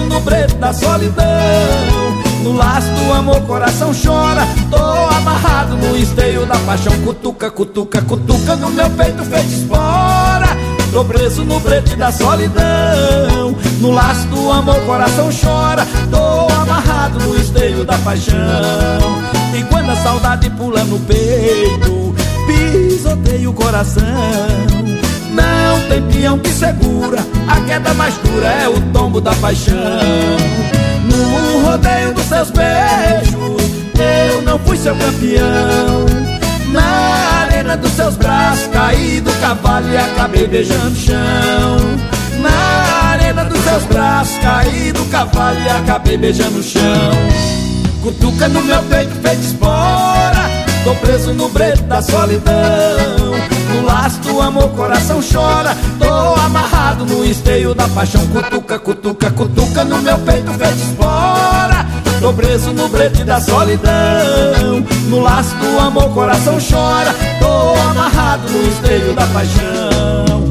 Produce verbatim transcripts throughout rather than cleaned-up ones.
preso no brete da solidão. No laço do amor coração chora. Tô amarrado no esteio da paixão. Cutuca, cutuca, cutuca no meu peito feito espora. Tô preso no brete da solidão. No laço do amor coração chora. Tô amarrado no esteio da paixão. E quando a saudade pula no peito, pisoteia o coração. Não tem peão que segura, a queda mais dura é o tombo da paixão. No rodeio dos seus beijos, eu não fui seu campeão. Na arena dos seus braços, caí do cavalo e acabei beijando o chão. Na arena dos seus braços, caí do cavalo e acabei beijando o chão. Cutuca no meu peito feito espora. Tô preso no brete da solidão. No laço do amor coração chora. Tô amarrado no esteio da paixão. Cutuca, cutuca, cutuca no meu peito feito espora. Tô preso no brete da solidão. No laço do amor coração chora. Tô amarrado no esteio da paixão.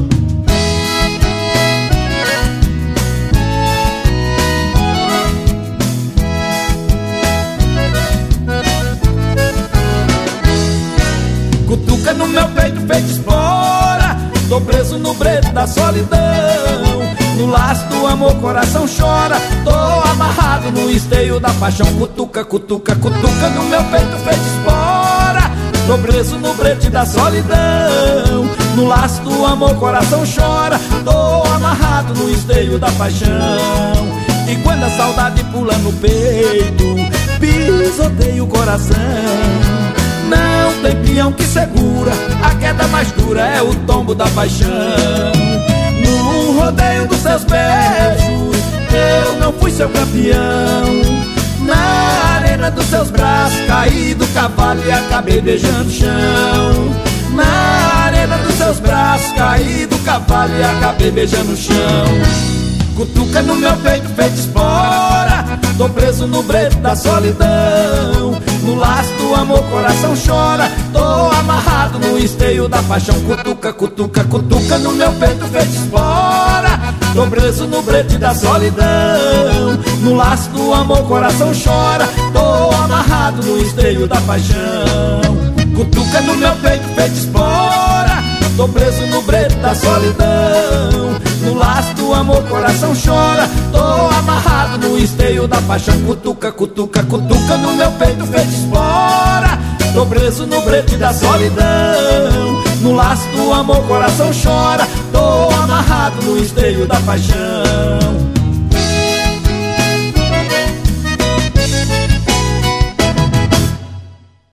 Cutuca no meu peito feito espora. Tô preso no brete da solidão. No laço do amor coração chora. Tô amarrado no esteio da paixão. Cutuca, cutuca, cutuca no meu peito feito espora. Tô preso no brete da solidão. No laço do amor coração chora. Tô amarrado no esteio da paixão. E quando a saudade pula no peito, pisoteia o coração. Não tem peão que segura, a queda mais dura é o tombo da paixão. No rodeio dos seus beijos, eu não fui seu campeão. Na arena dos seus braços, caí do cavalo e acabei beijando o chão. Na arena dos seus braços, caí do cavalo e acabei beijando o chão. Cutuca no meu peito feito espora. Tô preso no brete da solidão. No laço do amor coração chora. Tô amarrado no esteio da paixão. Cutuca, cutuca, cutuca no meu peito feito espora. Tô preso no brete da solidão. No laço do amor coração chora. Tô amarrado no esteio da paixão. Cutuca no meu peito feito espora. Tô preso no brete da solidão. No laço do amor coração chora. Tô amarrado no esteio da paixão. No laço do amor coração chora. Tô amarrado no esteio da paixão. Cutuca, cutuca, cutuca no meu peito feito espora. Tô preso no brete da solidão. No laço do amor coração chora. Tô amarrado no esteio da paixão. Cutuca no meu peito feito espora. Tô preso no brete da solidão. No laço do amor coração chora. Tô amarrado no esteio da paixão. Cutuca, cutuca, cutuca no meu peito feito espora. Tô preso no brete da solidão. No laço do amor coração chora. Tô amarrado no esteio da paixão.